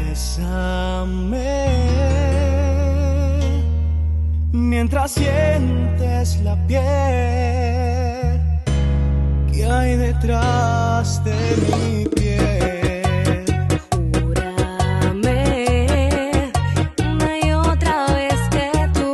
Bésame mientras sientes la piel que hay detrás de mi piel. Júrame una y otra vez que tú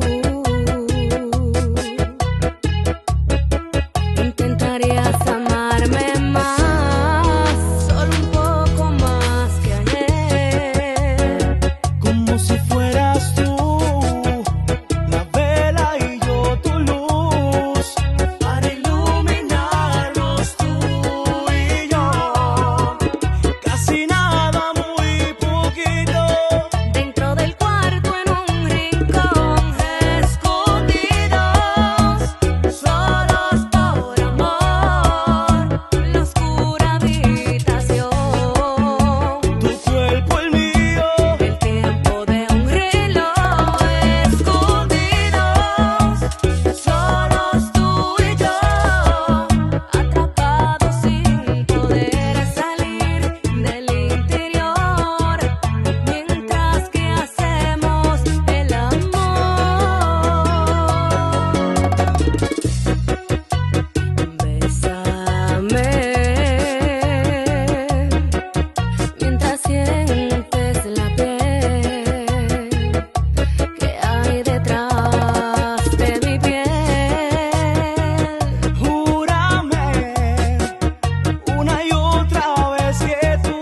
intentarías amarme más, solo un poco más que ayer, Como si fueras tú la vela y yo tu luz, para iluminarnos tú y yo. Casi nada, muy poquito, dentro del cuarto en un rincón, escondidos, solos por amor, la oscura habitación, tu cuerpo el mío, el tiempo de un reloj, escondidos, solos tú y yo, atrapados sin poder salir del interior, mientras que hacemos el amor. Bésame mientras sientes la piel que hay detrás de mi piel. júrame una y otra vez que tú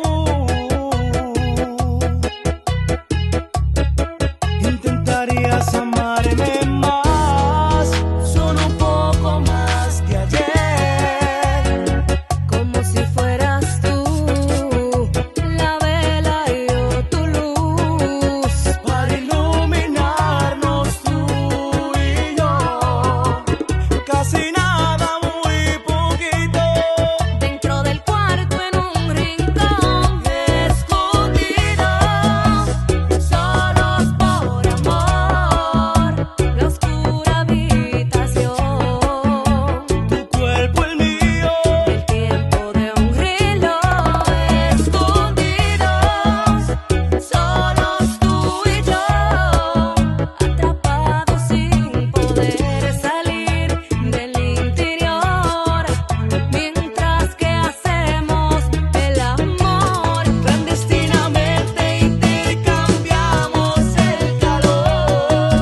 intentarías amarme más, solo un poco más que ayer. Como si fueras tú la vela y yo tu luz, Para iluminarnos tú y yo. Casi nada, muy poquito, dentro del cuarto en un rincón, escondidos, solos por amor, la oscura habitación, tu cuerpo el mío, el tiempo de un reloj, escondidos, solos tú y yo, atrapados sin poder salir del interior, mientras que hacemos el amor. clandestinamente intercambiamos el calor.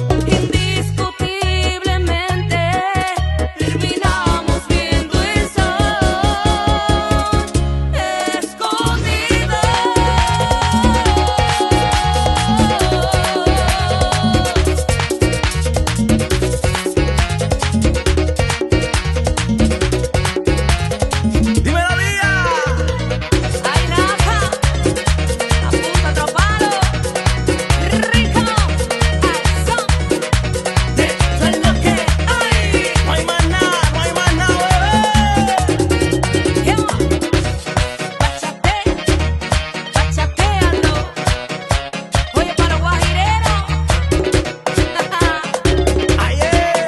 Indiscutiblemente terminamos viendo el sol, escondidos. Dímelo, Lía. Ay, Rafa, apunta otro palo, rico, al son. Eso es lo que hay. No hay más nada, bebé. Bachateando. Oye, para los guajireros. Ayer.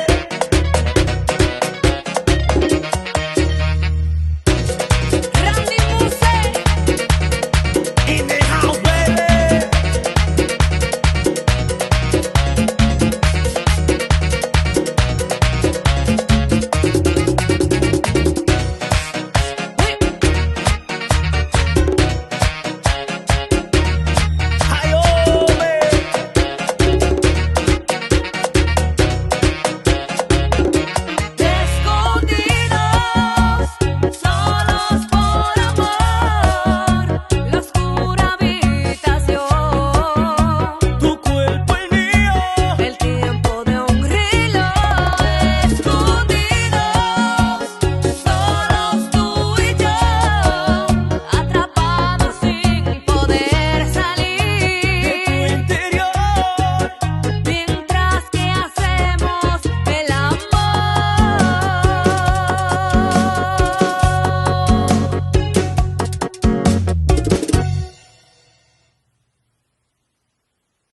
Randy Muse. Y